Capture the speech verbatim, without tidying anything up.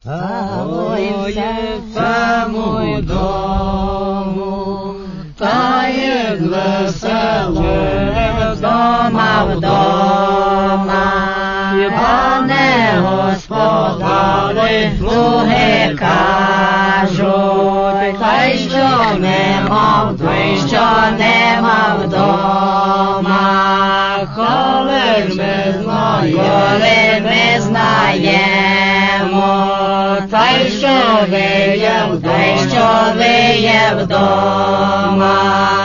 Залоїться мой дому, та як весело з дома в дома, хіба не господари слуги кажуть, той, що нема, той, що нема вдома, коли ж ми знаємо, коли ми знаємо, той, що ви є, той, що ви є вдома.